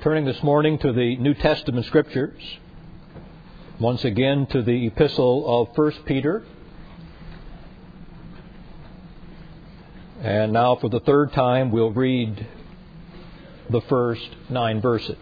Turning this morning to the New Testament Scriptures, once again to the epistle of 1 Peter. And now for the third time we'll read the first 9 verses.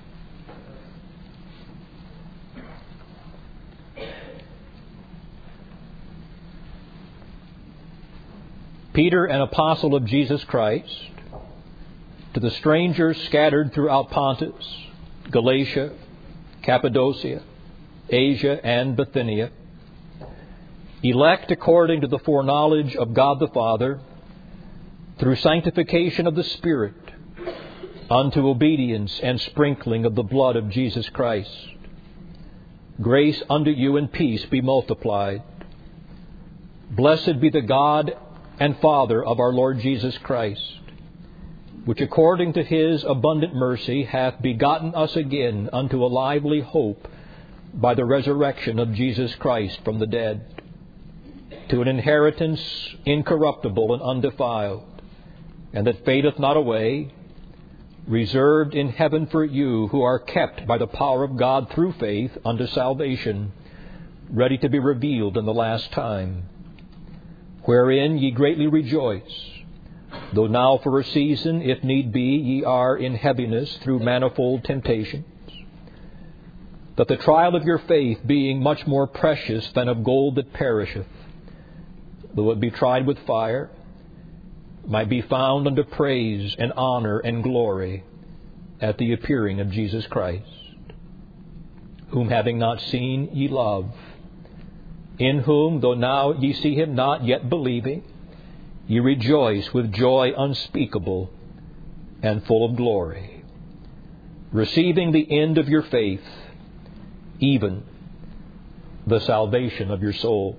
Peter, an apostle of Jesus Christ, to the strangers scattered throughout Pontus, Galatia, Cappadocia, Asia, and Bithynia, elect according to the foreknowledge of God the Father, through sanctification of the Spirit, unto obedience and sprinkling of the blood of Jesus Christ. Grace unto you and peace be multiplied. Blessed be the God and Father of our Lord Jesus Christ, which according to His abundant mercy hath begotten us again unto a lively hope by the resurrection of Jesus Christ from the dead, to an inheritance incorruptible and undefiled, and that fadeth not away, reserved in heaven for you who are kept by the power of God through faith unto salvation, ready to be revealed in the last time, wherein ye greatly rejoice, though now for a season, if need be, ye are in heaviness through manifold temptations, that the trial of your faith, being much more precious than of gold that perisheth, though it be tried with fire, might be found unto praise and honor and glory at the appearing of Jesus Christ, whom having not seen ye love, in whom, though now ye see Him not, yet believing, ye rejoice with joy unspeakable and full of glory, receiving the end of your faith, even the salvation of your souls.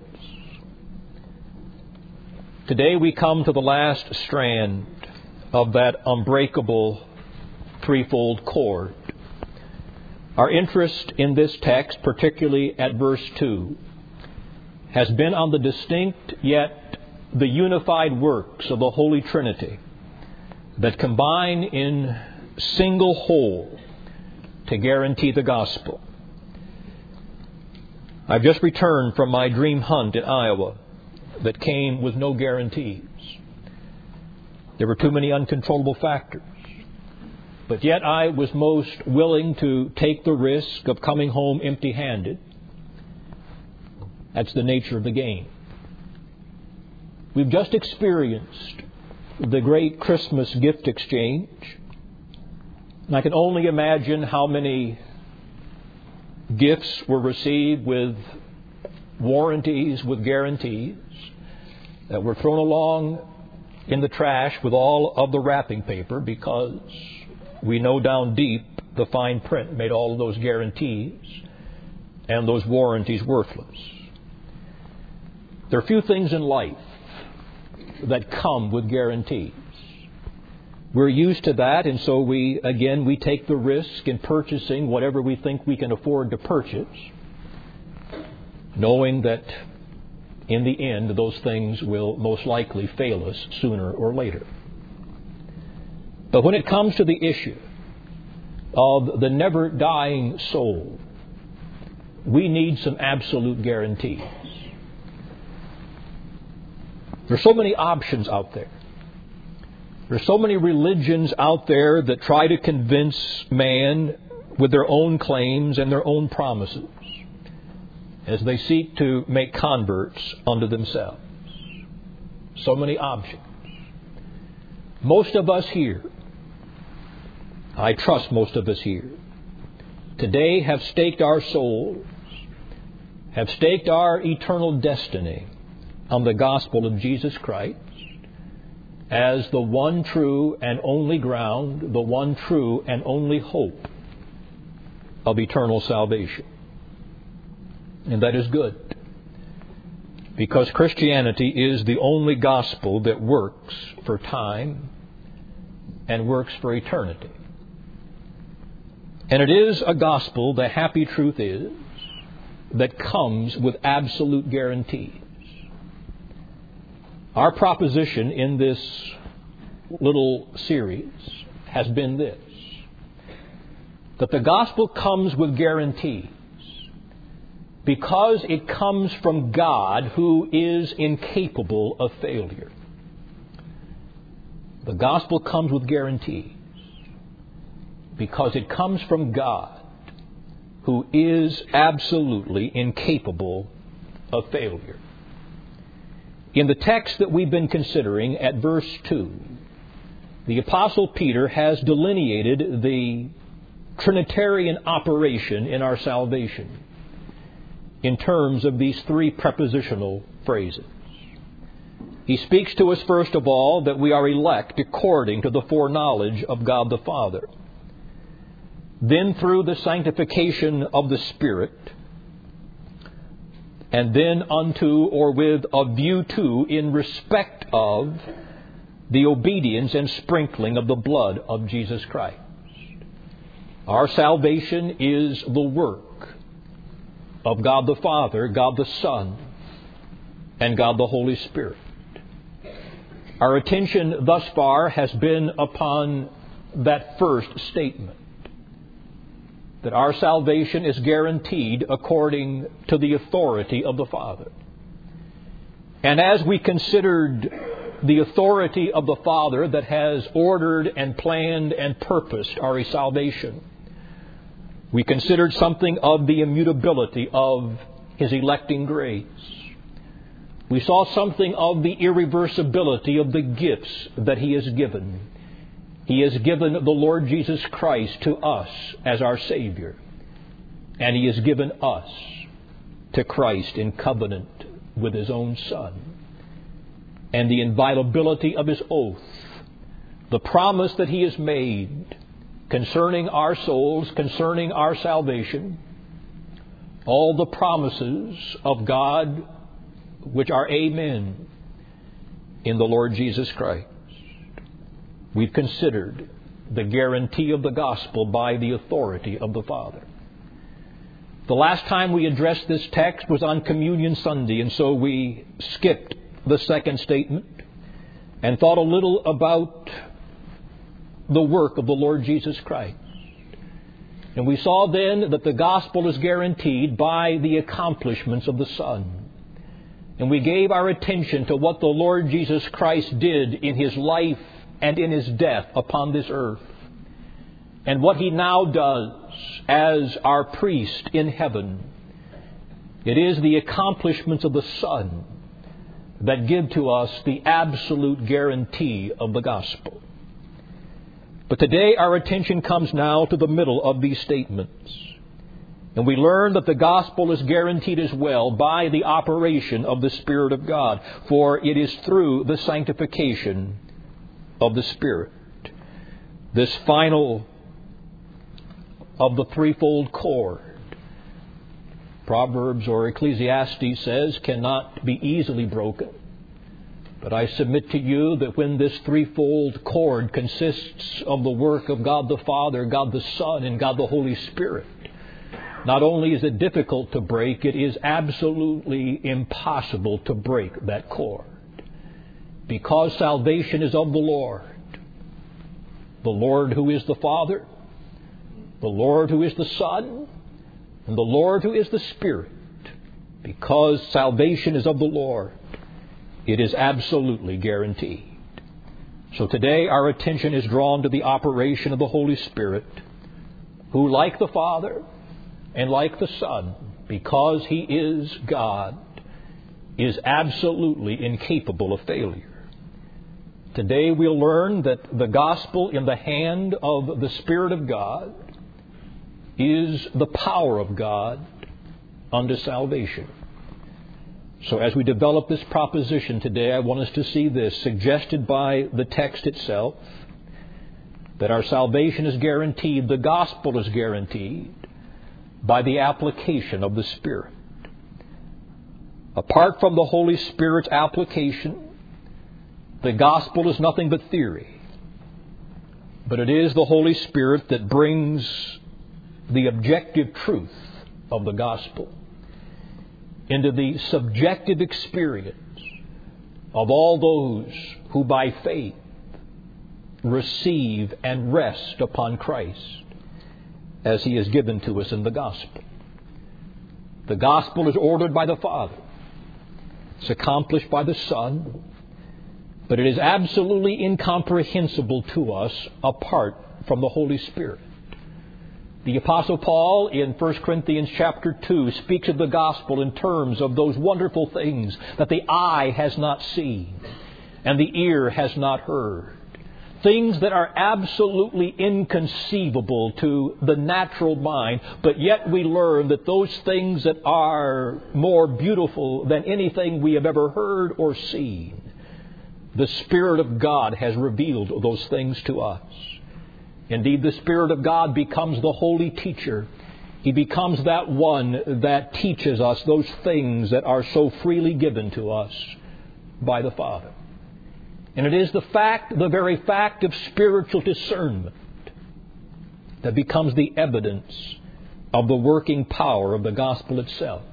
Today we come to the last strand of that unbreakable threefold cord. Our interest in this text, particularly at verse 2, has been on the distinct yet the unified works of the Holy Trinity that combine in single whole to guarantee the gospel. I've just returned from my dream hunt in Iowa that came with no guarantees. There were too many uncontrollable factors. But yet I was most willing to take the risk of coming home empty-handed. That's the nature of the game. We've just experienced the great Christmas gift exchange. And I can only imagine how many gifts were received with warranties, with guarantees, that were thrown along in the trash with all of the wrapping paper, because we know down deep the fine print made all of those guarantees and those warranties worthless. There are few things in life that come with guarantees. We're used to that, and so we take the risk in purchasing whatever we think we can afford to purchase, knowing that in the end those things will most likely fail us sooner or later. But when it comes to the issue of the never-dying soul, we need some absolute guarantees. There's so many options out there. There's so many religions out there that try to convince man with their own claims and their own promises as they seek to make converts unto themselves. So many options. Most of us here, I trust most of us here, today have staked our souls, have staked our eternal destiny on the gospel of Jesus Christ as the one true and only ground, the one true and only hope of eternal salvation. And that is good, because Christianity is the only gospel that works for time and works for eternity. And it is a gospel, the happy truth is, that comes with absolute guarantees. Our proposition in this little series has been this: that the gospel comes with guarantees because it comes from God, who is incapable of failure. The gospel comes with guarantees because it comes from God, who is absolutely incapable of failure. In the text that we've been considering at verse 2, the Apostle Peter has delineated the Trinitarian operation in our salvation in terms of these three prepositional phrases. He speaks to us, first of all, that we are elect according to the foreknowledge of God the Father. Then through the sanctification of the Spirit, and then unto or with a view to, in respect of, the obedience and sprinkling of the blood of Jesus Christ. Our salvation is the work of God the Father, God the Son, and God the Holy Spirit. Our attention thus far has been upon that first statement, that our salvation is guaranteed according to the authority of the Father. And as we considered the authority of the Father that has ordered and planned and purposed our salvation, we considered something of the immutability of His electing grace. We saw something of the irreversibility of the gifts that He has given. He has given the Lord Jesus Christ to us as our Savior. And He has given us to Christ in covenant with His own Son. And the inviolability of His oath, the promise that He has made concerning our souls, concerning our salvation, all the promises of God which are amen in the Lord Jesus Christ. We've considered the guarantee of the gospel by the authority of the Father. The last time we addressed this text was on Communion Sunday, and so we skipped the second statement and thought a little about the work of the Lord Jesus Christ. And we saw then that the gospel is guaranteed by the accomplishments of the Son. And we gave our attention to what the Lord Jesus Christ did in His life and in His death upon this earth, and what He now does as our priest in heaven. It is the accomplishments of the Son that give to us the absolute guarantee of the gospel. But today our attention comes now to the middle of these statements. And we learn that the gospel is guaranteed as well by the operation of the Spirit of God, for it is through the sanctification of the Spirit. This final of the threefold cord, Proverbs or Ecclesiastes says, cannot be easily broken. But I submit to you that when this threefold cord consists of the work of God the Father, God the Son, and God the Holy Spirit, not only is it difficult to break, it is absolutely impossible to break that cord. Because salvation is of the Lord who is the Father, the Lord who is the Son, and the Lord who is the Spirit. Because salvation is of the Lord, it is absolutely guaranteed. So today our attention is drawn to the operation of the Holy Spirit, who, like the Father and like the Son, because He is God, is absolutely incapable of failure. Today we'll learn that the gospel in the hand of the Spirit of God is the power of God unto salvation. So as we develop this proposition today, I want us to see this, suggested by the text itself, that our salvation is guaranteed, the gospel is guaranteed, by the application of the Spirit. Apart from the Holy Spirit's application, the gospel is nothing but theory. But it is the Holy Spirit that brings the objective truth of the gospel into the subjective experience of all those who by faith receive and rest upon Christ as He is given to us in the gospel. The gospel is ordered by the Father. It's accomplished by the Son. But it is absolutely incomprehensible to us apart from the Holy Spirit. The Apostle Paul in 1 Corinthians chapter 2 speaks of the gospel in terms of those wonderful things that the eye has not seen and the ear has not heard. Things that are absolutely inconceivable to the natural mind, but yet we learn that those things that are more beautiful than anything we have ever heard or seen, the Spirit of God has revealed those things to us. Indeed, the Spirit of God becomes the holy teacher. He becomes that one that teaches us those things that are so freely given to us by the Father. And it is the very fact of spiritual discernment that becomes the evidence of the working power of the gospel itself.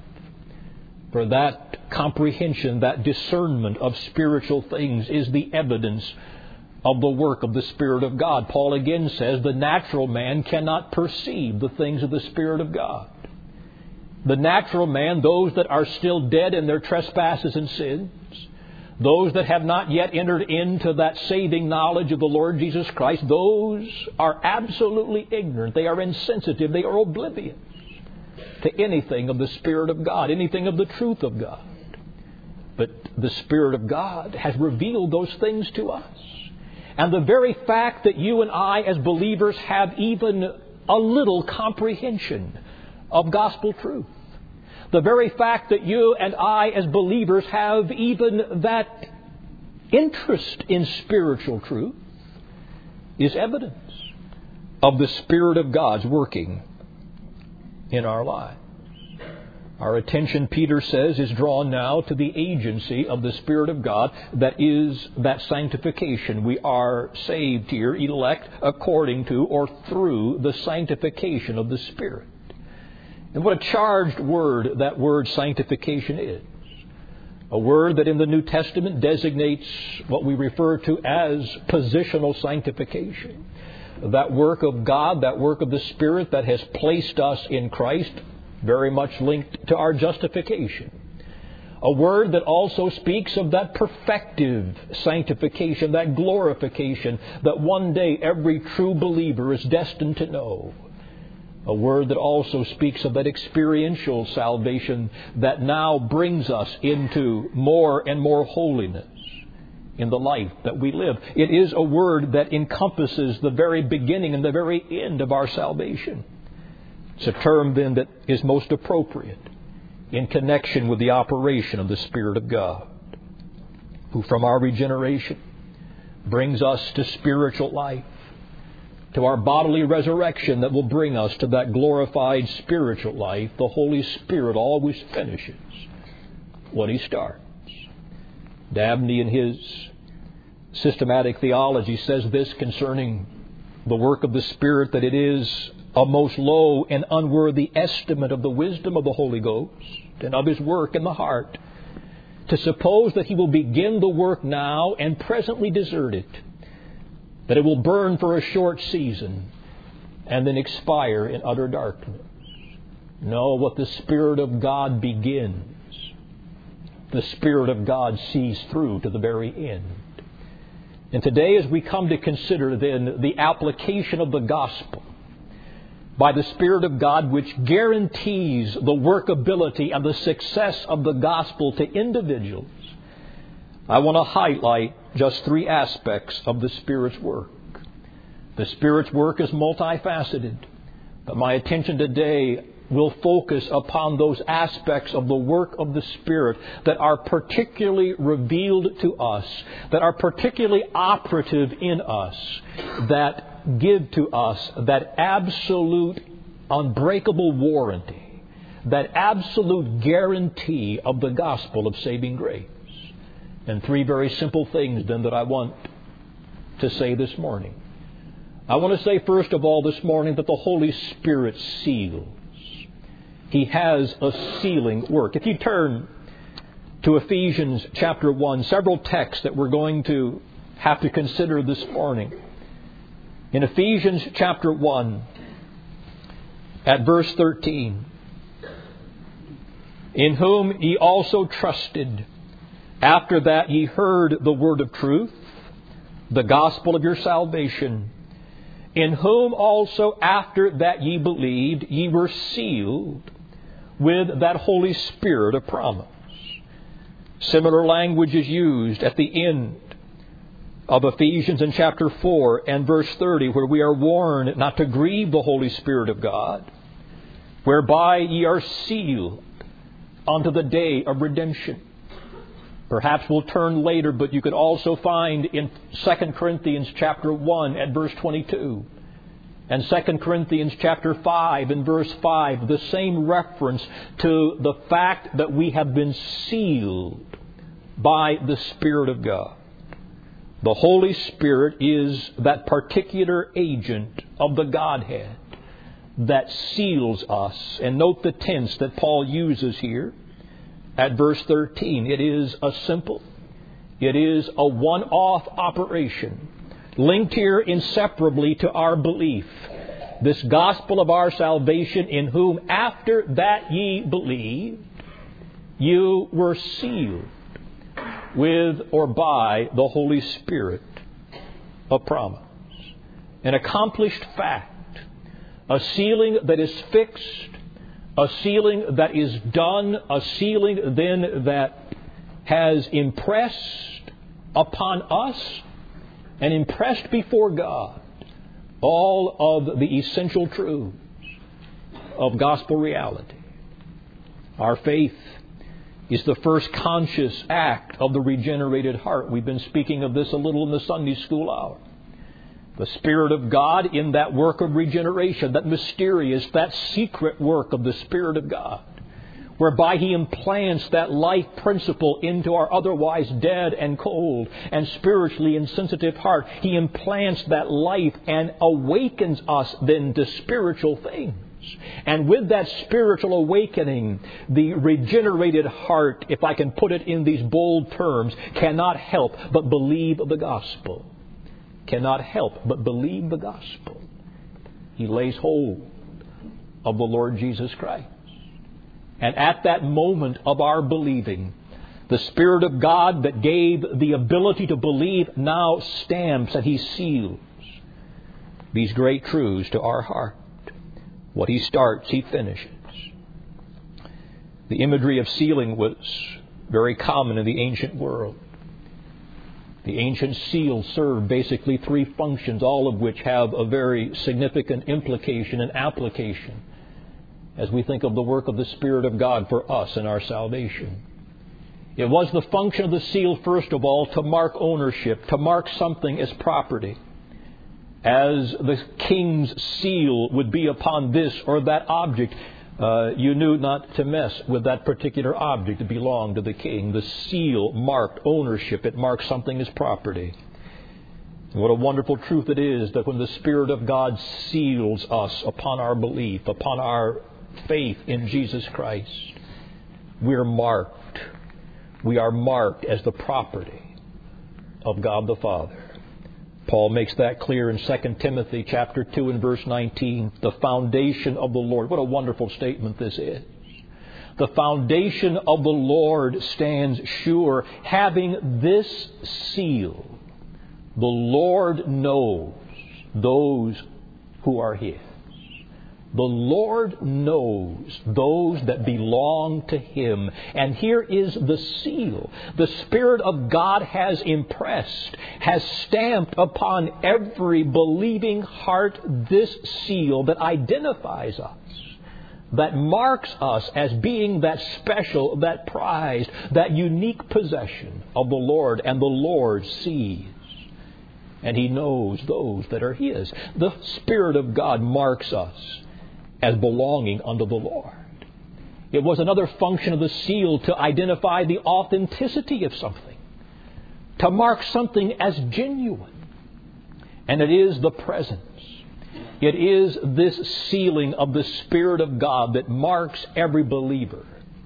For that comprehension, that discernment of spiritual things is the evidence of the work of the Spirit of God. Paul again says the natural man cannot perceive the things of the Spirit of God. The natural man, those that are still dead in their trespasses and sins, those that have not yet entered into that saving knowledge of the Lord Jesus Christ, those are absolutely ignorant. They are insensitive. They are oblivious to anything of the Spirit of God, anything of the truth of God. But the Spirit of God has revealed those things to us. And the very fact that you and I as believers have even a little comprehension of gospel truth, the very fact that you and I as believers have even that interest in spiritual truth is evidence of the Spirit of God's working in our lives. Our attention, Peter says, is drawn now to the agency of the Spirit of God that is that sanctification. We are saved here, elect according to or through the sanctification of the Spirit. And what a charged word that word sanctification is. A word that in the New Testament designates what we refer to as positional sanctification. That work of God, that work of the Spirit that has placed us in Christ, very much linked to our justification. A word that also speaks of that perfective sanctification, that glorification that one day every true believer is destined to know. A word that also speaks of that experiential salvation that now brings us into more and more holiness in the life that we live. It is a word that encompasses the very beginning and the very end of our salvation. It's a term then that is most appropriate in connection with the operation of the Spirit of God, who from our regeneration brings us to spiritual life, to our bodily resurrection that will bring us to that glorified spiritual life. The Holy Spirit always finishes what He starts. Dabney in his systematic theology says this concerning the work of the Spirit, that it is a most low and unworthy estimate of the wisdom of the Holy Ghost and of His work in the heart to suppose that He will begin the work now and presently desert it, that it will burn for a short season and then expire in utter darkness. No, what the Spirit of God begins, the Spirit of God sees through to the very end. And today, as we come to consider then the application of the gospel by the Spirit of God, which guarantees the workability and the success of the gospel to individuals, I want to highlight just three aspects of the Spirit's work. The Spirit's work is multifaceted, but my attention today will focus upon those aspects of the work of the Spirit that are particularly revealed to us, that are particularly operative in us, that give to us that absolute unbreakable warranty, that absolute guarantee of the gospel of saving grace. And three very simple things then that I want to say this morning. I want to say first of all this morning that the Holy Spirit seals. He has a sealing work. If you turn to Ephesians chapter 1, several texts that we're going to have to consider this morning. In Ephesians chapter 1, At verse 13, in whom ye also trusted, after that ye heard the word of truth, the gospel of your salvation, in whom also after that ye believed, ye were sealed with that Holy Spirit of promise. Similar language is used at the end of Ephesians in chapter 4 and verse 30, where we are warned not to grieve the Holy Spirit of God, whereby ye are sealed unto the day of redemption. Perhaps we'll turn later, but you could also find in 2 Corinthians chapter 1 at verse 22 and 2 Corinthians chapter 5 and verse 5 the same reference to the fact that we have been sealed by the Spirit of God. The Holy Spirit is that particular agent of the Godhead that seals us. And note the tense that Paul uses here at verse 13. It is a simple, it is a one-off operation, linked here inseparably to our belief. This gospel of our salvation, in whom after that ye believed, you were sealed with or by the Holy Spirit of promise. An accomplished fact. A sealing that is fixed, a sealing that is done, a sealing then that has impressed upon us and impressed before God all of the essential truths of gospel reality. Our faith is the first conscious act of the regenerated heart. We've been speaking of this a little in the Sunday school hour. The Spirit of God in that work of regeneration, that mysterious, that secret work of the Spirit of God, whereby He implants that life principle into our otherwise dead and cold and spiritually insensitive heart. He implants that life and awakens us then to spiritual things. And with that spiritual awakening, the regenerated heart, if I can put it in these bold terms, cannot help but believe the gospel. Cannot help but believe the gospel. He lays hold of the Lord Jesus Christ. And at that moment of our believing, the Spirit of God that gave the ability to believe now stamps and He seals these great truths to our heart. What He starts, He finishes. The imagery of sealing was very common in the ancient world. The ancient seal served basically three functions, all of which have a very significant implication and application as we think of the work of the Spirit of God for us in our salvation. It was the function of the seal, first of all, to mark ownership, to mark something as property. As the king's seal would be upon this or that object, you knew not to mess with that particular object that belonged to the king. The seal marked ownership. It marked something as property. And what a wonderful truth it is that when the Spirit of God seals us upon our belief, upon our faith in Jesus Christ, we're marked. We are marked as the property of God the Father. Paul makes that clear in 2 Timothy chapter 2 and verse 19. The foundation of the Lord. What a wonderful statement this is. The foundation of the Lord stands sure, having this seal. The Lord knows those who are His. The Lord knows those that belong to Him. And here is the seal. The Spirit of God has impressed, has stamped upon every believing heart this seal that identifies us, that marks us as being that special, that prized, that unique possession of the Lord, and the Lord sees. And He knows those that are His. The Spirit of God marks us as belonging unto the Lord. It was another function of the seal to identify the authenticity of something, to mark something as genuine. And it is the presence. It is this sealing of the Spirit of God that marks every believer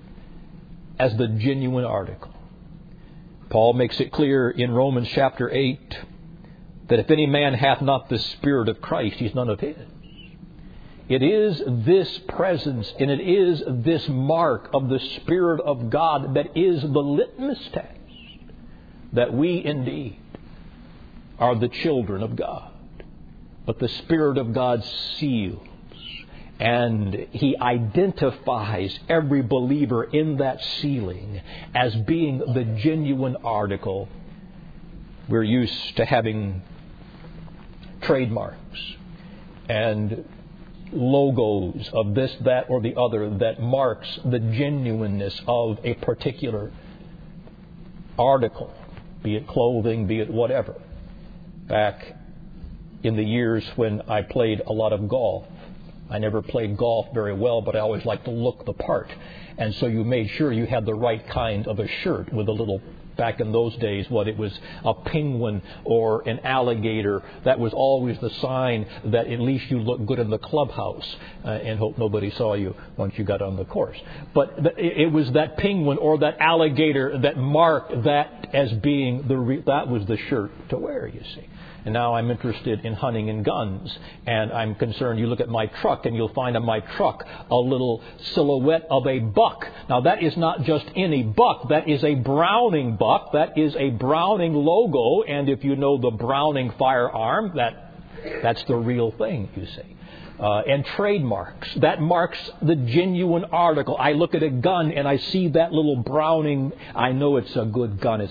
as the genuine article. Paul makes it clear in Romans chapter 8 that if any man hath not the Spirit of Christ, he's none of His. It is this presence and it is this mark of the Spirit of God that is the litmus test that we indeed are the children of God. But the Spirit of God seals, and He identifies every believer in that sealing as being the genuine article. We're used to having trademarks and logos of this, that, or the other that marks the genuineness of a particular article, be it clothing, be it whatever. Back in the years when I played a lot of golf, I never played golf very well, but I always liked to look the part. And so you made sure you had the right kind of a shirt with a little, back in those days, it was a penguin or an alligator. That was always the sign that at least you looked good in the clubhouse and hope nobody saw you once you got on the course. But it was that penguin or that alligator that marked that as being that was the shirt to wear, you see. And now I'm interested in hunting and guns, and I'm concerned. You look at my truck, and you'll find on my truck a little silhouette of a buck. Now, that is not just any buck. That is a Browning buck. That is a Browning logo, and if you know the Browning firearm, that's the real thing, you see. And trademarks. That marks the genuine article. I look at a gun, and I see that little Browning. I know it's a good gun.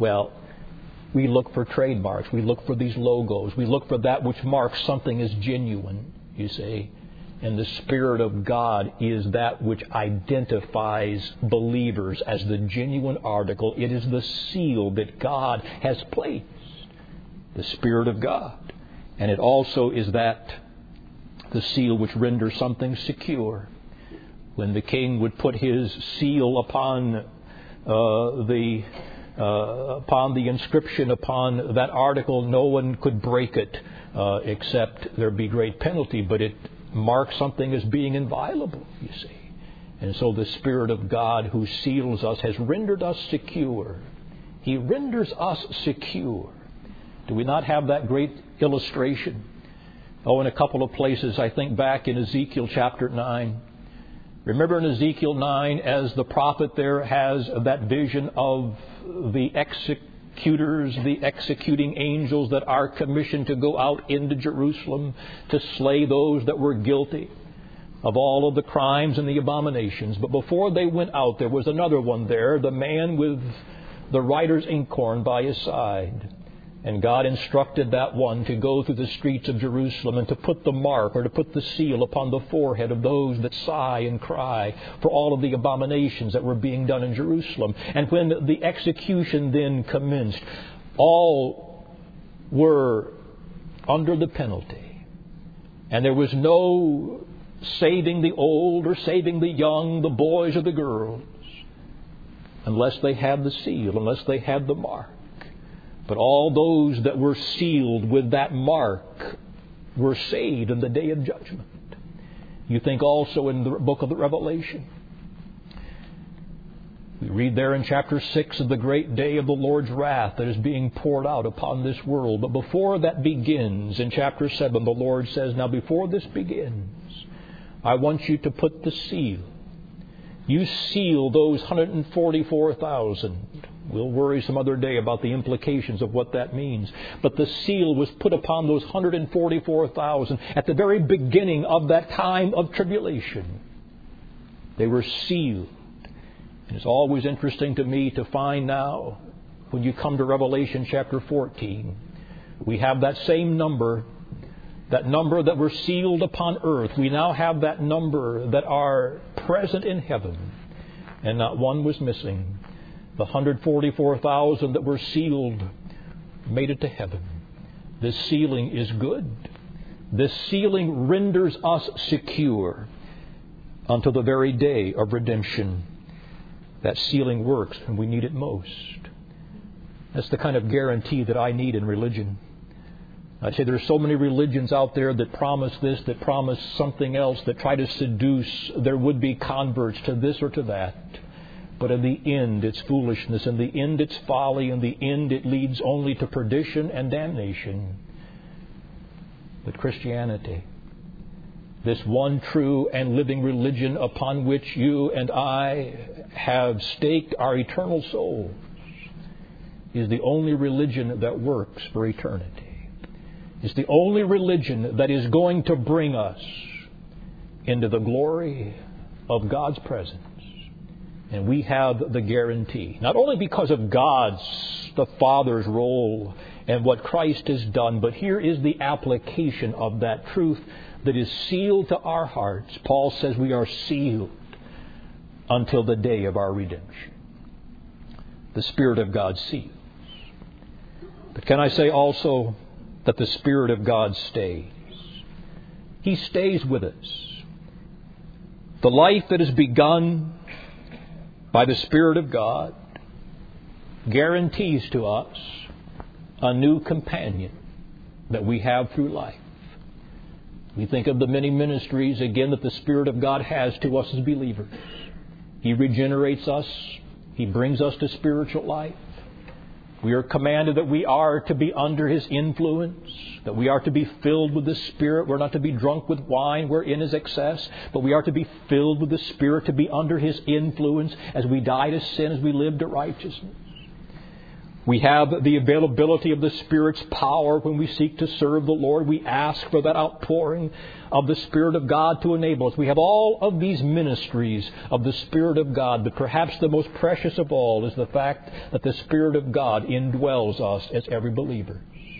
We look for trademarks. We look for these logos. We look for that which marks something as genuine, you see. And the Spirit of God is that which identifies believers as the genuine article. It is the seal that God has placed, the Spirit of God. And it also is that the seal which renders something secure. When the king would put his seal upon the inscription upon that article, no one could break it except there be great penalty. But it marks something as being inviolable, you see. And so the Spirit of God who seals us has rendered us secure. He renders us secure. Do we not have that great illustration? In a couple of places, I think back in Ezekiel chapter 9. Remember in Ezekiel 9, as the prophet there has that vision of the executors, the executing angels that are commissioned to go out into Jerusalem to slay those that were guilty of all of the crimes and the abominations. But before they went out, there was another one there, the man with the writer's inkhorn by his side. And God instructed that one to go through the streets of Jerusalem and to put the mark or to put the seal upon the forehead of those that sigh and cry for all of the abominations that were being done in Jerusalem. And when the execution then commenced, all were under the penalty. And there was no saving the old or saving the young, the boys or the girls, unless they had the seal, unless they had the mark. But all those that were sealed with that mark were saved in the day of judgment. You think also in the book of the Revelation. We read there in chapter 6 of the great day of the Lord's wrath that is being poured out upon this world. But before that begins, in chapter 7, the Lord says, now before this begins, I want you to put the seal. You seal those 144,000. We'll worry some other day about the implications of what that means. But the seal was put upon those 144,000 at the very beginning of that time of tribulation. They were sealed. And it's always interesting to me to find now, when you come to Revelation chapter 14, we have that same number, that number that were sealed upon earth. We now have that number that are present in heaven. And not one was missing. The 144,000 that were sealed made it to heaven. This sealing is good. This sealing renders us secure until the very day of redemption. That sealing works, and we need it most. That's the kind of guarantee that I need in religion. I say there's so many religions out there that promise this, that promise something else, that try to seduce their would-be converts to this or to that. But in the end, it's foolishness. In the end, it's folly. In the end, it leads only to perdition and damnation. But Christianity this one true and living religion upon which you and I have staked our eternal souls, is the only religion that works for eternity. It's the only religion that is going to bring us into the glory of God's presence. And we have the guarantee, not only because of God's, the Father's role and what Christ has done, but here is the application of that truth that is sealed to our hearts. Paul says we are sealed until the day of our redemption. The Spirit of God seals. But can I say also that the Spirit of God stays? He stays with us. The life that is begun by the Spirit of God guarantees to us a new companion that we have through life. We think of the many ministries, again, that the Spirit of God has to us as believers. He regenerates us. He brings us to spiritual life. We are commanded that we are to be under His influence, that we are to be filled with the Spirit. We're not to be drunk with wine wherein is excess, but we are to be filled with the Spirit, to be under His influence as we die to sin, as we live to righteousness. We have the availability of the Spirit's power when we seek to serve the Lord. We ask for that outpouring of the Spirit of God to enable us. We have all of these ministries of the Spirit of God, but perhaps the most precious of all is the fact that the Spirit of God indwells us as every believer.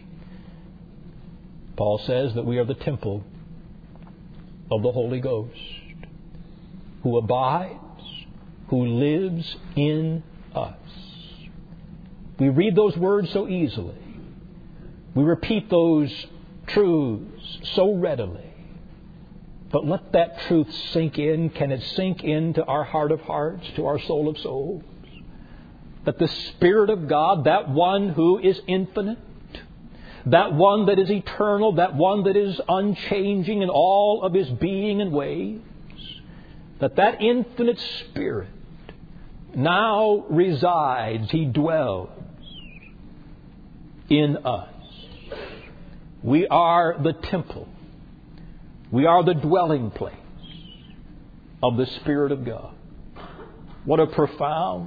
Paul says that we are the temple of the Holy Ghost, who abides, who lives in us. We read those words so easily. We repeat those truths so readily. But let that truth sink in. Can it sink into our heart of hearts, to our soul of souls? That the Spirit of God, that one who is infinite, that one that is eternal, that one that is unchanging in all of His being and ways, that infinite Spirit now resides, He dwells in us. We are the temple. We are the dwelling place of the Spirit of God. What a profound,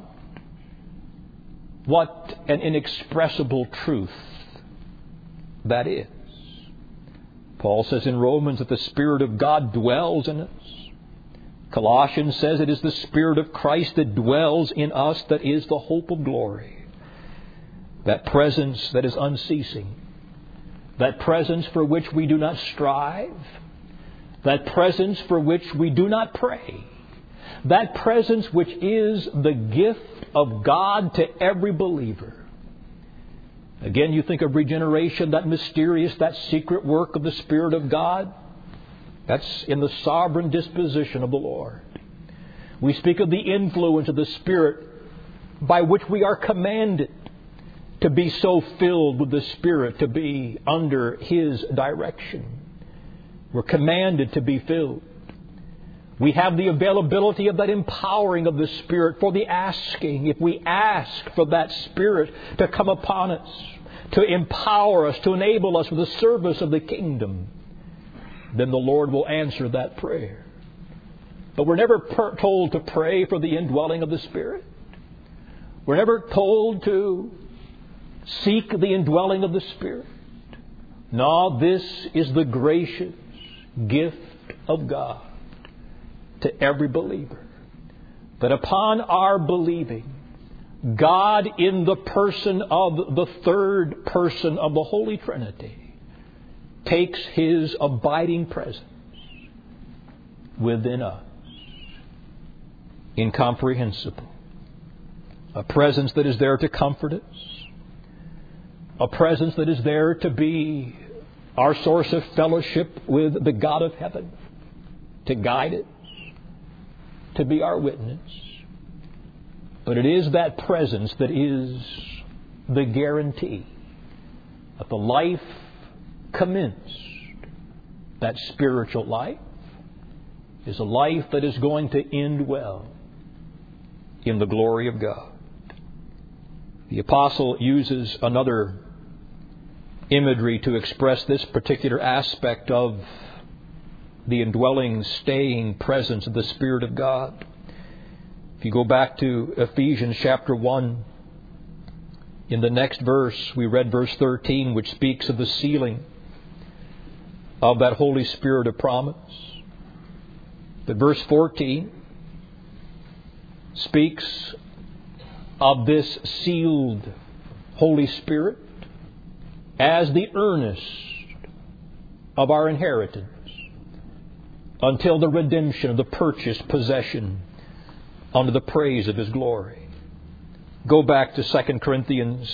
what an inexpressible truth that is. Paul says in Romans that the Spirit of God dwells in us. Colossians says it is the Spirit of Christ that dwells in us that is the hope of glory. That presence that is unceasing. That presence for which we do not strive. That presence for which we do not pray. That presence which is the gift of God to every believer. Again, you think of regeneration, that mysterious, that secret work of the Spirit of God. That's in the sovereign disposition of the Lord. We speak of the influence of the Spirit by which we are commanded to be so filled with the Spirit, to be under His direction. We're commanded to be filled. We have the availability of that empowering of the Spirit for the asking. If we ask for that Spirit to come upon us, to empower us, to enable us for the service of the kingdom, then the Lord will answer that prayer. But we're never told to pray for the indwelling of the Spirit. We're never told to seek the indwelling of the Spirit. No, this is the gracious gift of God to every believer. That upon our believing, God in the person of the third person of the Holy Trinity takes His abiding presence within us. Incomprehensible. A presence that is there to comfort us. A presence that is there to be our source of fellowship with the God of heaven. To guide us. To be our witness. But it is that presence that is the guarantee that the life commenced, that spiritual life, is a life that is going to end well in the glory of God. The apostle uses another imagery to express this particular aspect of the indwelling, staying presence of the Spirit of God. If you go back to Ephesians chapter 1, in the next verse, we read verse 13, which speaks of the sealing of that Holy Spirit of promise. But verse 14 speaks of this sealed Holy Spirit as the earnest of our inheritance until the redemption of the purchased possession unto the praise of His glory. Go back to 2 Corinthians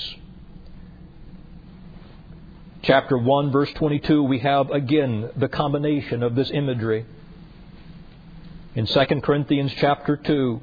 chapter 1, verse 22. We have again the combination of this imagery. In 2 Corinthians chapter 2,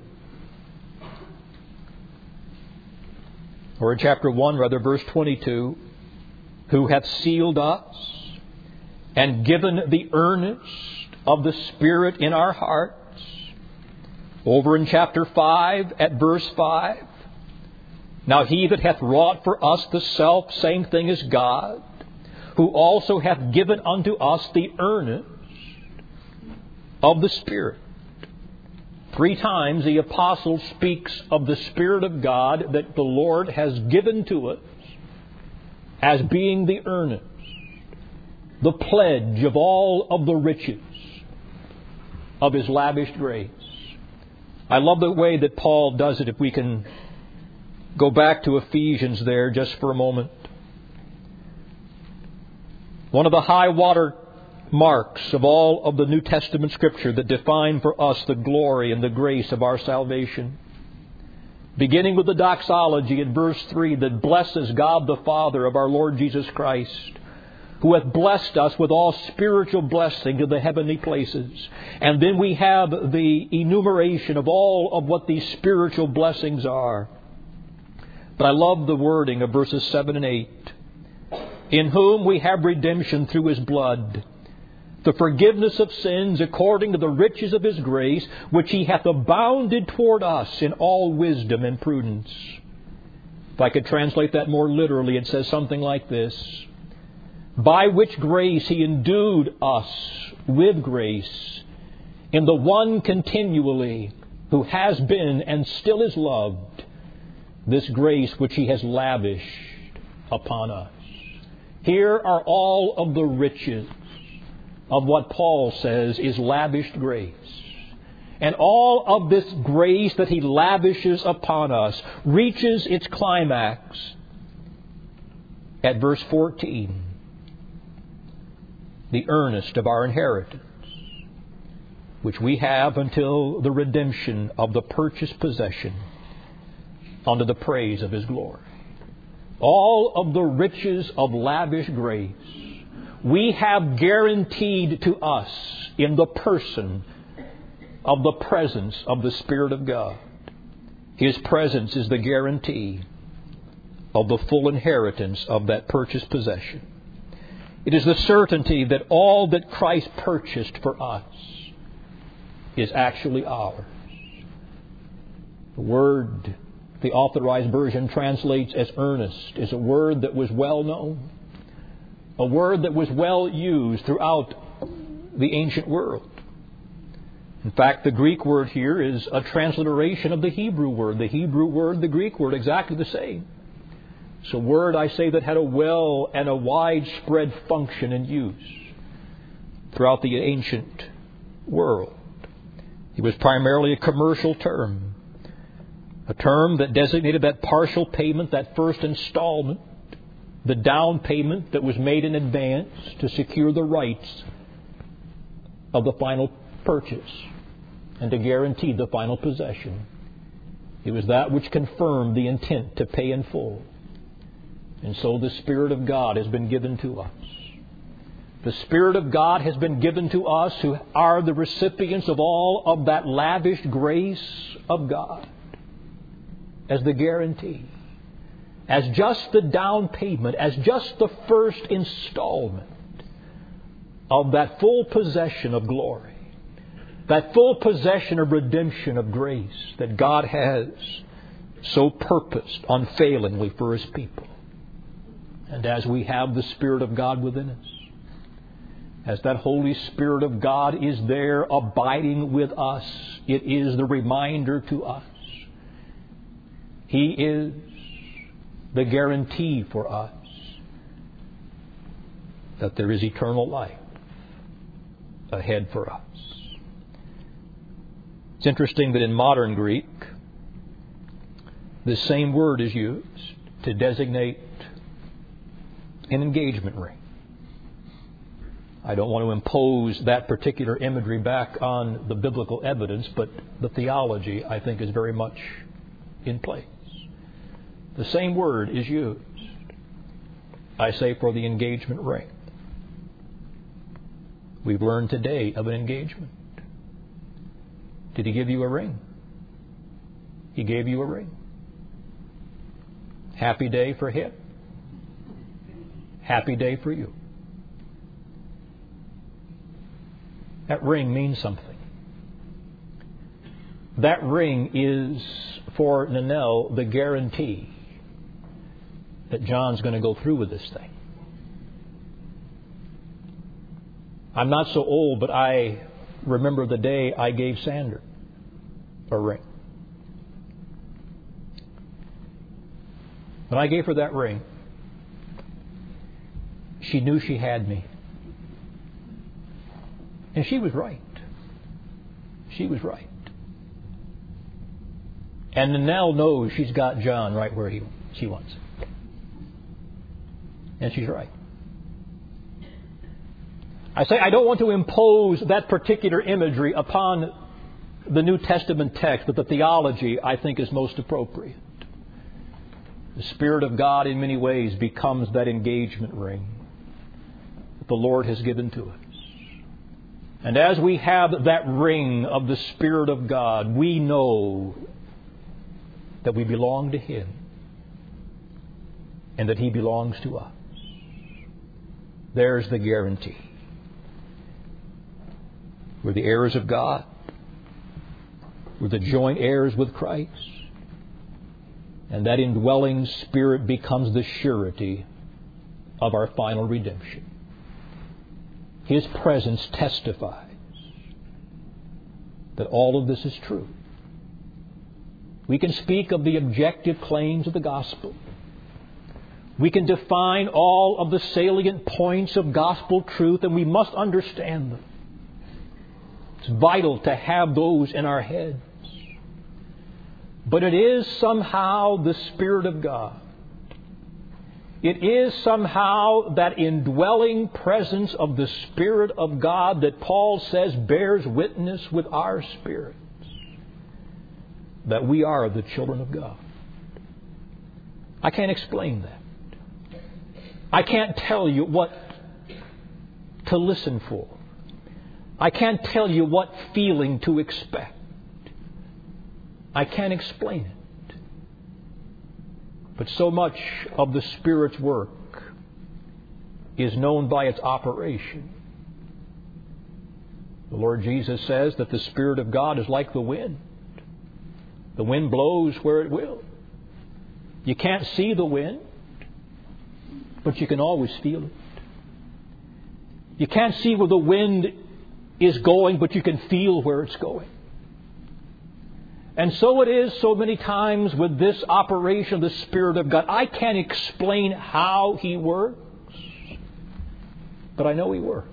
or in chapter 1 rather, verse 22, who hath sealed us and given the earnest of the Spirit in our hearts. Over in chapter 5 at verse 5, now He that hath wrought for us the self same thing as God, who also hath given unto us the earnest of the Spirit. 3 times the apostle speaks of the Spirit of God that the Lord has given to us as being the earnest, the pledge of all of the riches of His lavished grace. I love the way that Paul does it. If we can go back to Ephesians there just for a moment. One of the high water marks of all of the New Testament Scripture that define for us the glory and the grace of our salvation. Beginning with the doxology in verse 3 that blesses God the Father of our Lord Jesus Christ, who hath blessed us with all spiritual blessing to the heavenly places. And then we have the enumeration of all of what these spiritual blessings are. But I love the wording of verses 7 and 8. In whom we have redemption through His blood, the forgiveness of sins according to the riches of His grace, which He hath abounded toward us in all wisdom and prudence. If I could translate that more literally, it says something like this. By which grace He endued us with grace in the one continually who has been and still is loved, this grace which He has lavished upon us. Here are all of the riches of what Paul says is lavished grace. And all of this grace that He lavishes upon us reaches its climax at verse 14. The earnest of our inheritance, which we have until the redemption of the purchased possession unto the praise of His glory. All of the riches of lavish grace we have guaranteed to us in the person of the presence of the Spirit of God. His presence is the guarantee of the full inheritance of that purchased possession. It is the certainty that all that Christ purchased for us is actually ours. The word the Authorized Version translates as earnest is a word that was well known, a word that was well used throughout the ancient world. In fact, the Greek word here is a transliteration of the Hebrew word. The Hebrew word, the Greek word, exactly the same. It's a word, I say, that had a well and a widespread function and use throughout the ancient world. It was primarily a commercial term. A term that designated that partial payment, that first installment, the down payment that was made in advance to secure the rights of the final purchase and to guarantee the final possession. It was that which confirmed the intent to pay in full. And so the Spirit of God has been given to us. The Spirit of God has been given to us who are the recipients of all of that lavished grace of God as the guarantee, as just the down payment, as just the first installment of that full possession of glory, that full possession of redemption of grace that God has so purposed unfailingly for His people. And as we have the Spirit of God within us, as that Holy Spirit of God is there abiding with us, it is the reminder to us. He is the guarantee for us that there is eternal life ahead for us. It's interesting that in modern Greek, the same word is used to designate an engagement ring. I don't want to impose that particular imagery back on the biblical evidence, but the theology, I think, is very much in place. The same word is used, I say, for the engagement ring. We've learned today of an engagement. Did He give you a ring? He gave you a ring. Happy day for Him. Happy day for you. That ring means something. That ring is, for Nanelle, the guarantee that John's going to go through with this thing. I'm not so old, but I remember the day I gave Sandra a ring. When I gave her that ring, she knew she had me. And she was right. She was right. And Nanelle knows she's got John right where she wants him. And she's right. I say I don't want to impose that particular imagery upon the New Testament text, but the theology, I think, is most appropriate. The Spirit of God, in many ways, becomes that engagement ring that the Lord has given to us. And as we have that ring of the Spirit of God, we know that we belong to Him and that He belongs to us. There's the guarantee. We're the heirs of God. We're the joint heirs with Christ. And that indwelling Spirit becomes the surety of our final redemption. His presence testifies that all of this is true. We can speak of the objective claims of the gospel. We can define all of the salient points of gospel truth, and we must understand them. It's vital to have those in our heads. But it is somehow the Spirit of God. It is somehow that indwelling presence of the Spirit of God that Paul says bears witness with our spirits that we are the children of God. I can't explain that. I can't tell you what to listen for. I can't tell you what feeling to expect. I can't explain it. But so much of the Spirit's work is known by its operation. The Lord Jesus says that the Spirit of God is like the wind. The wind blows where it will. You can't see the wind, but you can always feel it. You can't see where the wind is going, but you can feel where it's going. And so it is so many times with this operation of the Spirit of God. I can't explain how He works, but I know He works.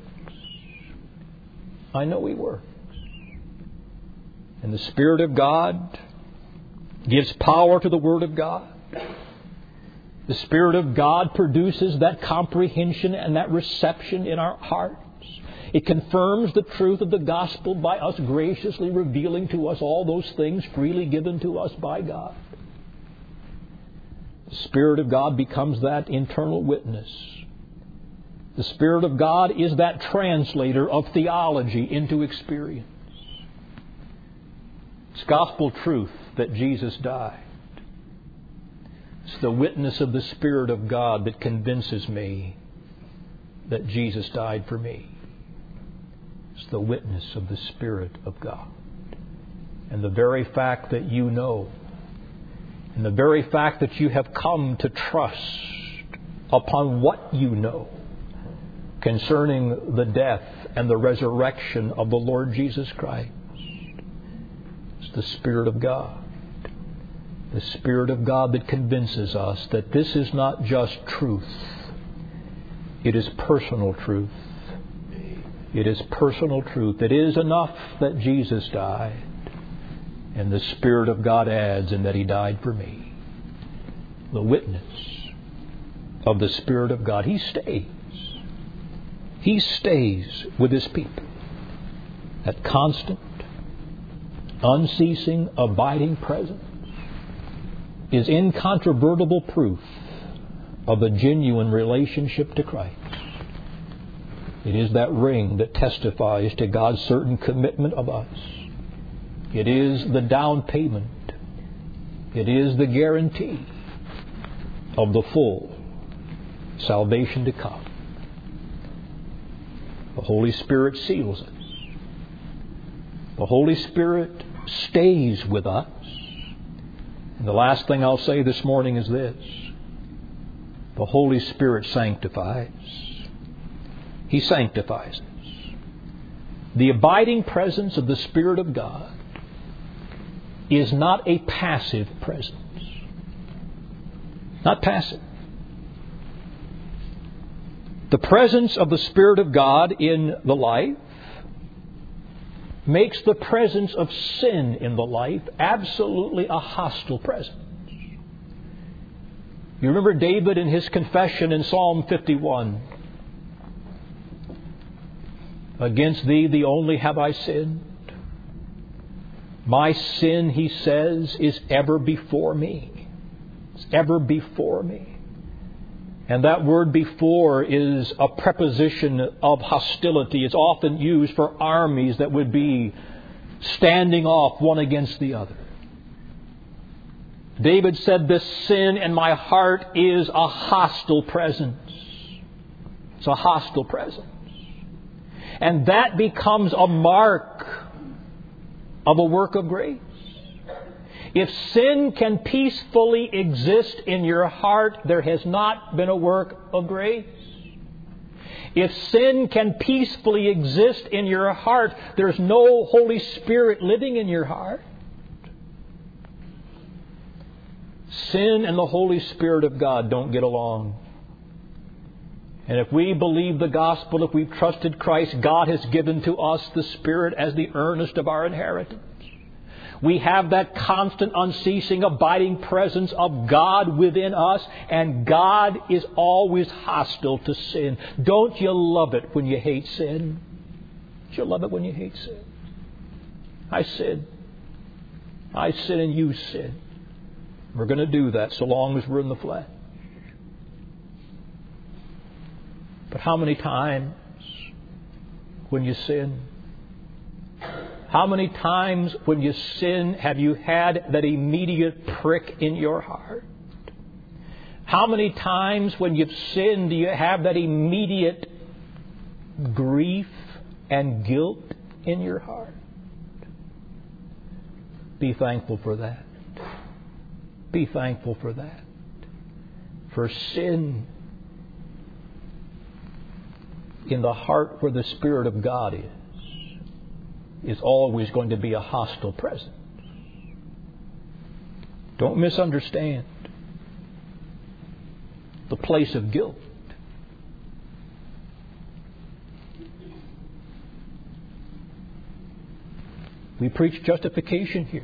I know He works. And the Spirit of God gives power to the Word of God. The Spirit of God produces that comprehension and that reception in our hearts. It confirms the truth of the gospel by us graciously revealing to us all those things freely given to us by God. The Spirit of God becomes that internal witness. The Spirit of God is that translator of theology into experience. It's gospel truth that Jesus died. It's the witness of the Spirit of God that convinces me that Jesus died for me. It's the witness of the Spirit of God. And the very fact that you know, and the very fact that you have come to trust upon what you know, concerning the death and the resurrection of the Lord Jesus Christ. It's the Spirit of God. The Spirit of God that convinces us that this is not just truth. It is personal truth. It is personal truth. It is enough that Jesus died. And the Spirit of God adds, and that He died for me. The witness of the Spirit of God. He stays. He stays with His people. That constant, unceasing, abiding presence is incontrovertible proof of a genuine relationship to Christ. It is that ring that testifies to God's certain commitment of us. It is the down payment. It is the guarantee of the full salvation to come. The Holy Spirit seals us. The Holy Spirit stays with us. And the last thing I'll say this morning is this. The Holy Spirit sanctifies. He sanctifies us. The abiding presence of the Spirit of God is not a passive presence. Not passive. The presence of the Spirit of God in the life makes the presence of sin in the life absolutely a hostile presence. You remember David in his confession in Psalm 51. Against Thee, Thee only have I sinned. My sin, he says, is ever before me. It's ever before me. And that word before is a preposition of hostility. It's often used for armies that would be standing off one against the other. David said, this sin in my heart is a hostile presence. It's a hostile presence. And that becomes a mark of a work of grace. If sin can peacefully exist in your heart, there has not been a work of grace. If sin can peacefully exist in your heart, there's no Holy Spirit living in your heart. Sin and the Holy Spirit of God don't get along. And if we believe the gospel, if we've trusted Christ, God has given to us the Spirit as the earnest of our inheritance. We have that constant, unceasing, abiding presence of God within us, and God is always hostile to sin. Don't you love it when you hate sin? Don't you love it when you hate sin? I sin. I sin and you sin. We're going to do that so long as we're in the flesh. But how many times when you sin, how many times when you sin have you had that immediate prick in your heart? How many times when you've sinned do you have that immediate grief and guilt in your heart? Be thankful for that. Be thankful for that. For sin in the heart where the Spirit of God is always going to be a hostile presence. Don't misunderstand the place of guilt. We preach justification here.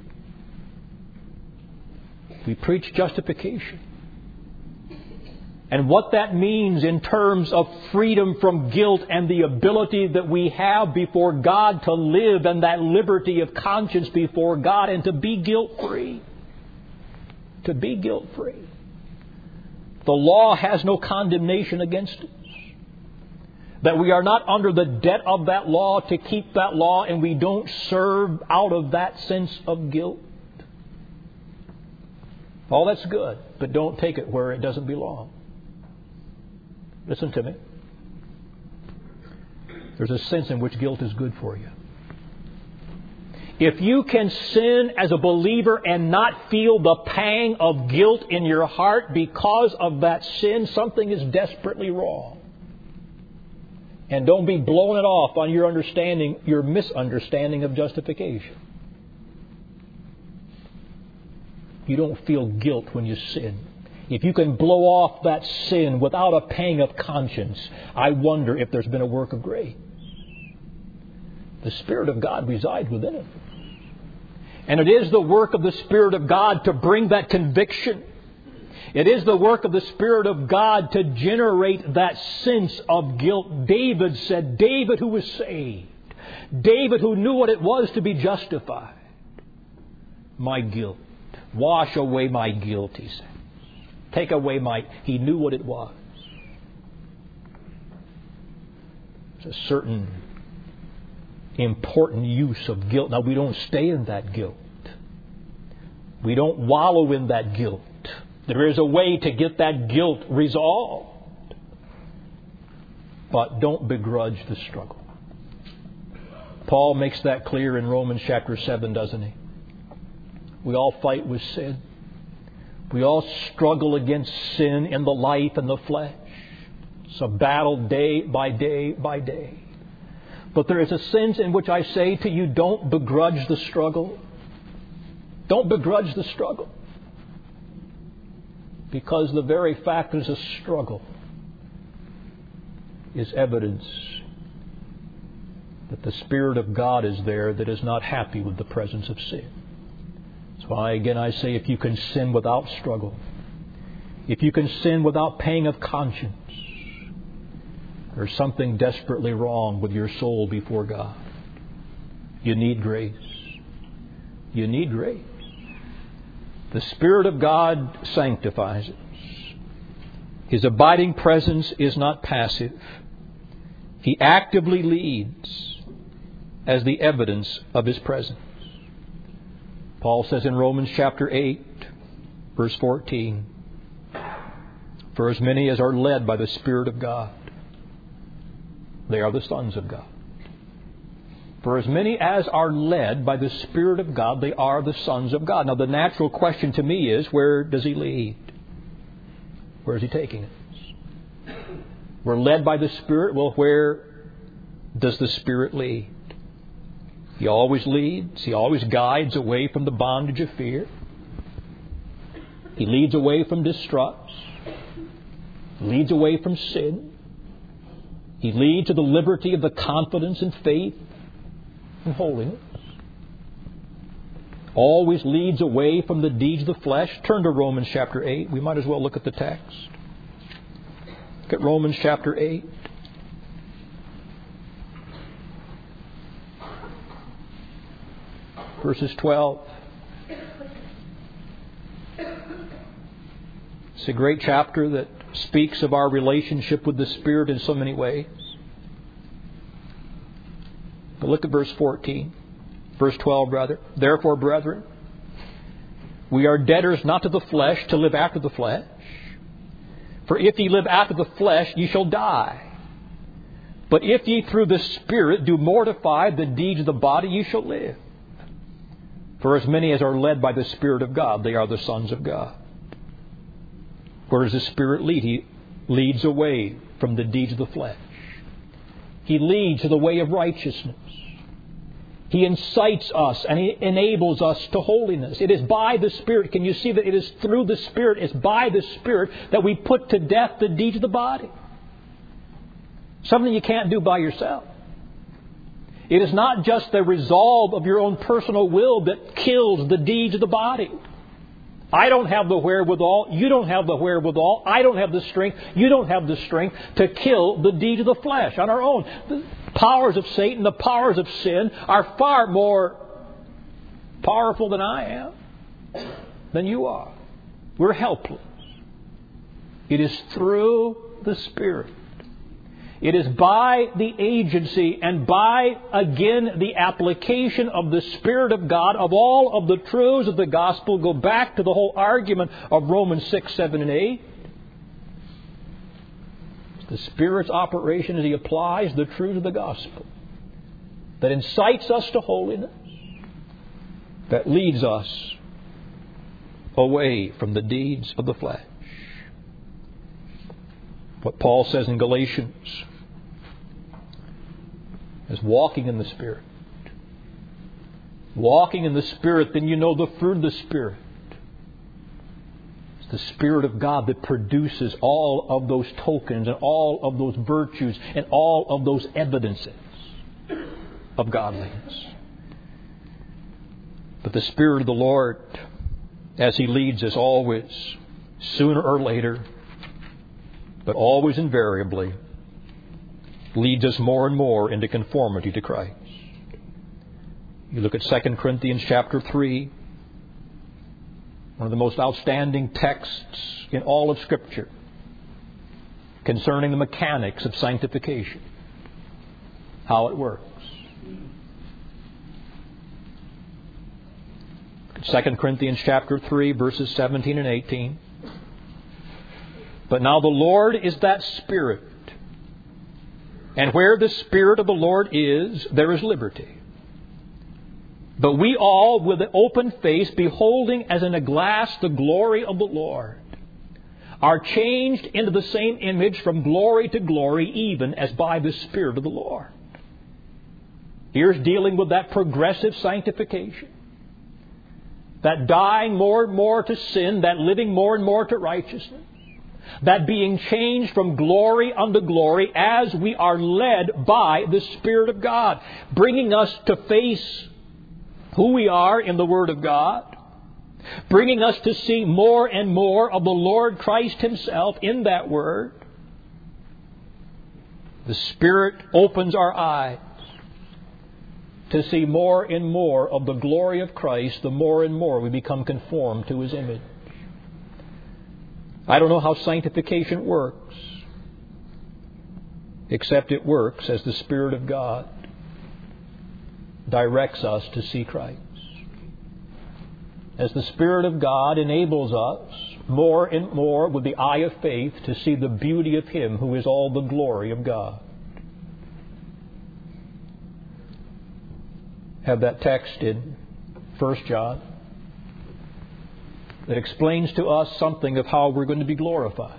We preach justification. And what that means in terms of freedom from guilt and the ability that we have before God to live and that liberty of conscience before God and to be guilt-free. To be guilt-free. The law has no condemnation against us. That we are not under the debt of that law to keep that law, and we don't serve out of that sense of guilt. All that's good, but don't take it where it doesn't belong. Listen to me. There's a sense in which guilt is good for you. If you can sin as a believer and not feel the pang of guilt in your heart because of that sin, something is desperately wrong. And don't be blowing it off on your misunderstanding of justification. You don't feel guilt when you sin. If you can blow off that sin without a pang of conscience, I wonder if there's been a work of grace. The Spirit of God resides within it. And it is the work of the Spirit of God to bring that conviction. It is the work of the Spirit of God to generate that sense of guilt. David said, David who was saved, David who knew what it was to be justified. My guilt. Wash away my guilt, he said. Take away he knew what it was. There's a certain important use of guilt. Now, we don't stay in that guilt. We don't wallow in that guilt. There is a way to get that guilt resolved. But don't begrudge the struggle. Paul makes that clear in Romans chapter 7, doesn't he? We all fight with sin. We all struggle against sin in the life and the flesh. It's a battle day by day by day. But there is a sense in which I say to you, don't begrudge the struggle. Don't begrudge the struggle. Because the very fact there's a struggle is evidence that the Spirit of God is there that is not happy with the presence of sin. That's why, again, I say if you can sin without struggle, if you can sin without pang of conscience, there's something desperately wrong with your soul before God. You need grace. You need grace. The Spirit of God sanctifies us. His abiding presence is not passive. He actively leads as the evidence of His presence. Paul says in Romans chapter 8, verse 14, for as many as are led by the Spirit of God, they are the sons of God. For as many as are led by the Spirit of God, they are the sons of God. Now, the natural question to me is, where does He lead? Where is He taking us? We're led by the Spirit. Well, where does the Spirit lead? He always leads. He always guides away from the bondage of fear. He leads away from distrust. He leads away from sin. He leads to the liberty of the confidence and faith and holiness. Always leads away from the deeds of the flesh. Turn to Romans chapter 8. We might as well look at the text. Look at Romans chapter 8. Verses 12. It's a great chapter that speaks of our relationship with the Spirit in so many ways. But look at verse 14. Verse 12, rather. Therefore, brethren, we are debtors not to the flesh to live after the flesh. For if ye live after the flesh, ye shall die. But if ye through the Spirit do mortify the deeds of the body, ye shall live. For as many as are led by the Spirit of God, they are the sons of God. Where does the Spirit lead? He leads away from the deeds of the flesh. He leads to the way of righteousness. He incites us and He enables us to holiness. It is by the Spirit. Can you see that it is through the Spirit, it's by the Spirit that we put to death the deeds of the body? Something you can't do by yourself. It is not just the resolve of your own personal will that kills the deeds of the body. I don't have the wherewithal. You don't have the wherewithal. I don't have the strength. You don't have the strength to kill the deeds of the flesh on our own. The powers of Satan, the powers of sin are far more powerful than I am, than you are. We're helpless. It is through the Spirit. It is by the agency and by, again, the application of the Spirit of God of all of the truths of the gospel. Go back to the whole argument of Romans 6, 7, and 8. It's the Spirit's operation as He applies the truths of the gospel that incites us to holiness, that leads us away from the deeds of the flesh. What Paul says in Galatians as walking in the Spirit. Walking in the Spirit, then you know the fruit of the Spirit. It's the Spirit of God that produces all of those tokens and all of those virtues and all of those evidences of godliness. But the Spirit of the Lord, as He leads us always, sooner or later, but always invariably, leads us more and more into conformity to Christ. You look at 2 Corinthians chapter 3, one of the most outstanding texts in all of Scripture concerning the mechanics of sanctification, how it works. 2 Corinthians chapter 3, verses 17 and 18. But now the Lord is that Spirit, and where the Spirit of the Lord is, there is liberty. But we all, with an open face, beholding as in a glass the glory of the Lord, are changed into the same image from glory to glory, even as by the Spirit of the Lord. Here's dealing with that progressive sanctification. That dying more and more to sin, that living more and more to righteousness. That being changed from glory unto glory as we are led by the Spirit of God. Bringing us to face who we are in the Word of God. Bringing us to see more and more of the Lord Christ Himself in that Word. The Spirit opens our eyes to see more and more of the glory of Christ, the more and more we become conformed to His image. I don't know how sanctification works, except it works as the Spirit of God directs us to see Christ. As the Spirit of God enables us more and more with the eye of faith to see the beauty of Him who is all the glory of God. Have that text in 1 John that explains to us something of how we're going to be glorified.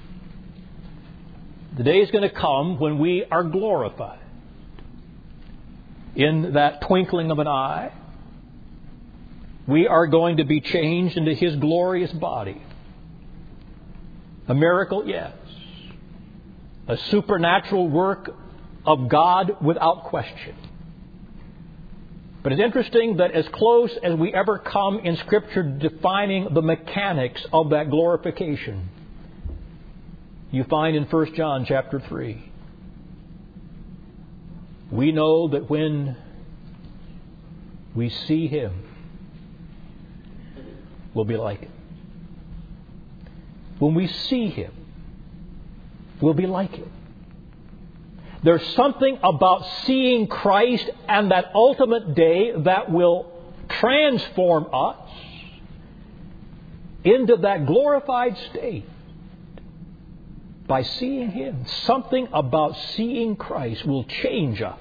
The day is going to come when we are glorified. In that twinkling of an eye, we are going to be changed into His glorious body. A miracle, yes. A supernatural work of God without question. But it's interesting that as close as we ever come in Scripture defining the mechanics of that glorification, you find in 1 John chapter 3. We know that when we see Him, we'll be like Him. When we see Him, we'll be like Him. There's something about seeing Christ and that ultimate day that will transform us into that glorified state by seeing Him. Something about seeing Christ will change us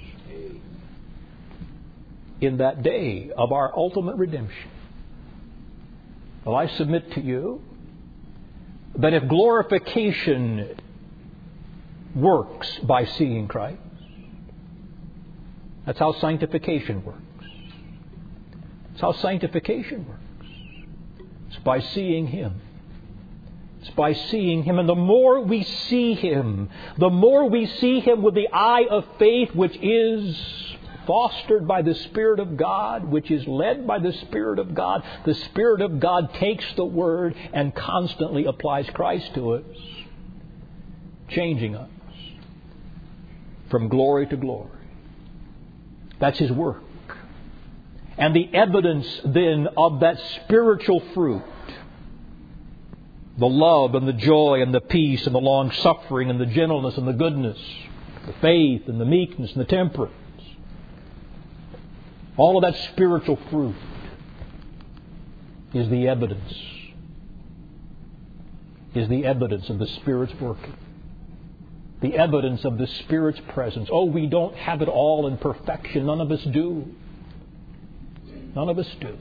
in that day of our ultimate redemption. Well, I submit to you that if glorification works by seeing Christ, that's how sanctification works. That's how sanctification works. It's by seeing Him. It's by seeing Him. And the more we see Him, the more we see Him with the eye of faith, which is fostered by the Spirit of God, which is led by the Spirit of God. The Spirit of God takes the Word and constantly applies Christ to us, changing us from glory to glory. That's His work. And the evidence then of that spiritual fruit, the love and the joy and the peace and the long-suffering and the gentleness and the goodness, the faith and the meekness and the temperance, all of that spiritual fruit is the evidence of the Spirit's working. The evidence of the Spirit's presence. Oh, we don't have it all in perfection. None of us do. None of us do.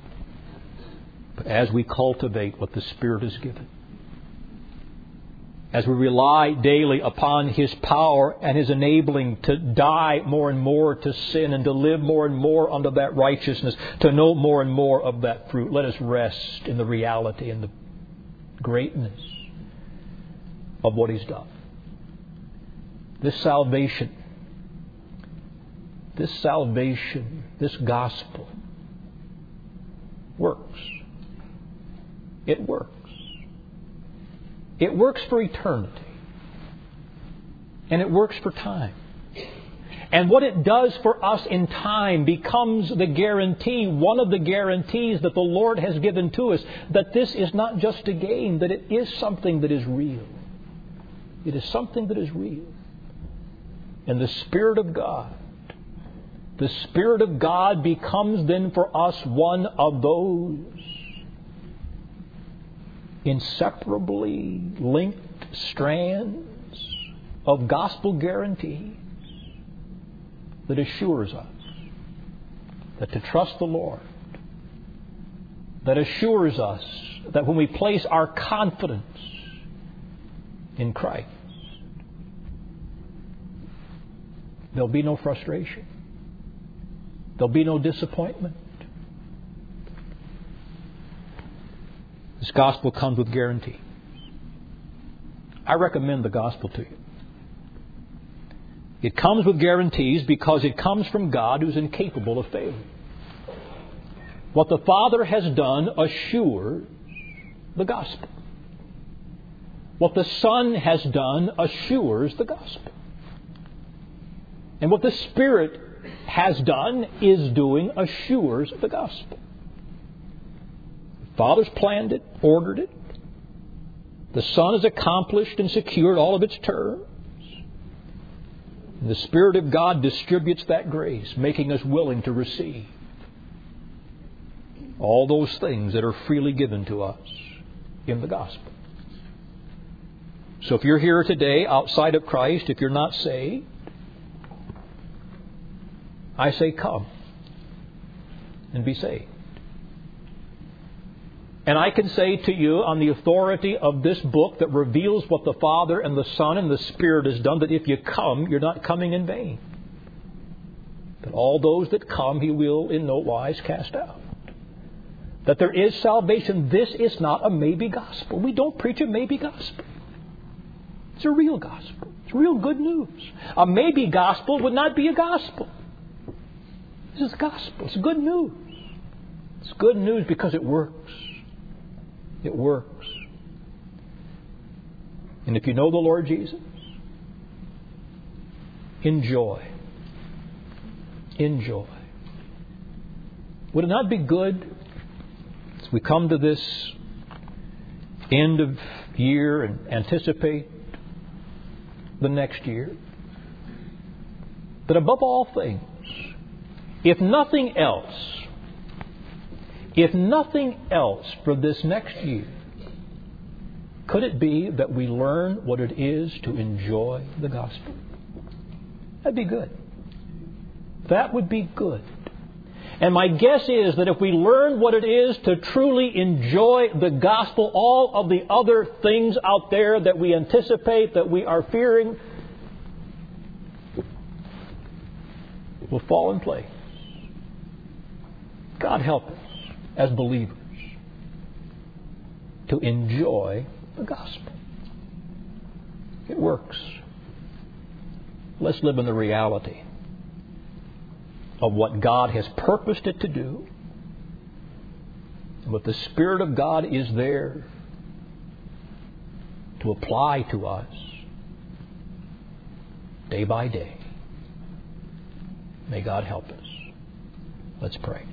But as we cultivate what the Spirit has given, as we rely daily upon His power and His enabling to die more and more to sin and to live more and more under that righteousness, to know more and more of that fruit, let us rest in the reality and the greatness of what He's done. This salvation, this gospel works. It works. It works for eternity. And it works for time. And what it does for us in time becomes the guarantee, one of the guarantees that the Lord has given to us, that this is not just a game, that it is something that is real. It is something that is real. And the Spirit of God becomes then for us one of those inseparably linked strands of gospel guarantees that assures us that to trust the Lord, that assures us that when we place our confidence in Christ, there'll be no frustration. There'll be no disappointment. This gospel comes with guarantee. I recommend the gospel to you. It comes with guarantees because it comes from God who's incapable of failing. What the Father has done assures the gospel. What the Son has done assures the gospel. And what the Spirit has done, is doing, assures the gospel. The Father's planned it, ordered it. The Son has accomplished and secured all of its terms. And the Spirit of God distributes that grace, making us willing to receive all those things that are freely given to us in the gospel. So if you're here today outside of Christ, if you're not saved, I say come and be saved. And I can say to you on the authority of this book that reveals what the Father and the Son and the Spirit has done, that if you come, you're not coming in vain. That all those that come, He will in no wise cast out. That there is salvation. This is not a maybe gospel. We don't preach a maybe gospel. It's a real gospel. It's real good news. A maybe gospel would not be a gospel. This is gospel. It's good news. It's good news because it works. It works. And if you know the Lord Jesus, enjoy. Enjoy. Would it not be good as we come to this end of year and anticipate the next year, that above all things, if nothing else for this next year, could it be that we learn what it is to enjoy the gospel? That'd be good. That would be good. And my guess is that if we learn what it is to truly enjoy the gospel, all of the other things out there that we anticipate, that we are fearing, will fall in place. God help us as believers to enjoy the gospel. It works. Let's live in the reality of what God has purposed it to do, and what the Spirit of God is there to apply to us day by day. May God help us. Let's pray.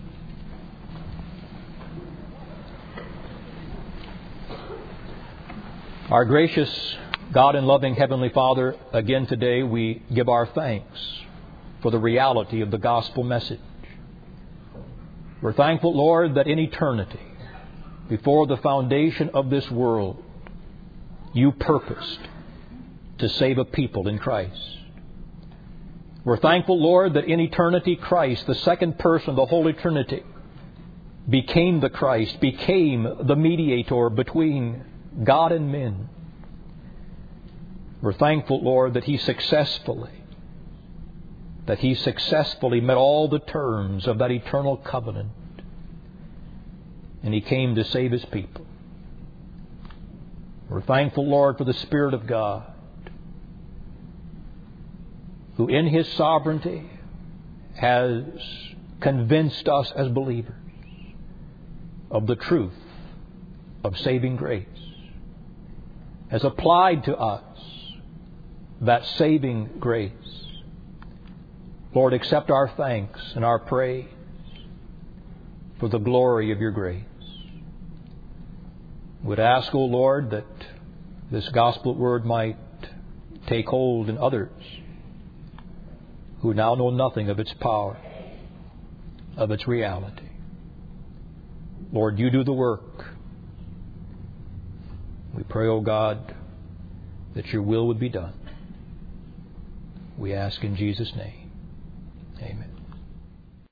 Our gracious God and loving Heavenly Father, again today we give our thanks for the reality of the gospel message. We're thankful, Lord, that in eternity, before the foundation of this world, You purposed to save a people in Christ. We're thankful, Lord, that in eternity Christ, the second person of the Holy Trinity, became the Christ, became the mediator between God and men. We're thankful, Lord, that He successfully met all the terms of that eternal covenant. And He came to save His people. We're thankful, Lord, for the Spirit of God, who in His sovereignty has convinced us as believers of the truth of saving grace, has applied to us that saving grace. Lord, accept our thanks and our praise for the glory of Your grace. Would ask, O Lord, that this gospel word might take hold in others who now know nothing of its power, of its reality. Lord, You do the work. We pray, O God, that Your will would be done. We ask in Jesus' name. Amen.